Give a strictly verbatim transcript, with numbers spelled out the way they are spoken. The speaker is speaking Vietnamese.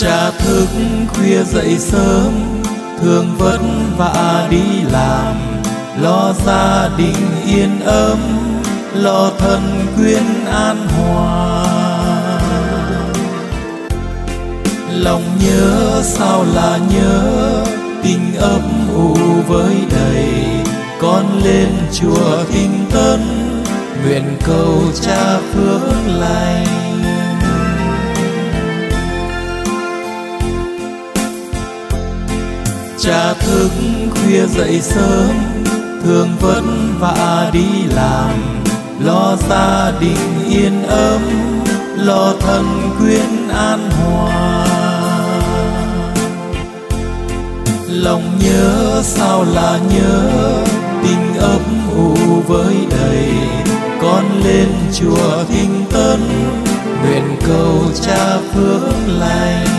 Cha thức khuya dậy sớm, thường vất vả đi làm, lo gia đình yên ấm, lo thân quyến an hòa. Lòng nhớ sao là nhớ, tình ấp ủ với đầy, con lên chùa Tinh Tấn, nguyện cầu cha phước lành. Cha thức khuya dậy sớm, thường vất vả đi làm, lo gia đình yên ấm, lo thân quyến an hòa. Lòng nhớ sao là nhớ, tình ấp ủ với đầy, con lên chùa Tinh Tấn, nguyện cầu cha phước lành.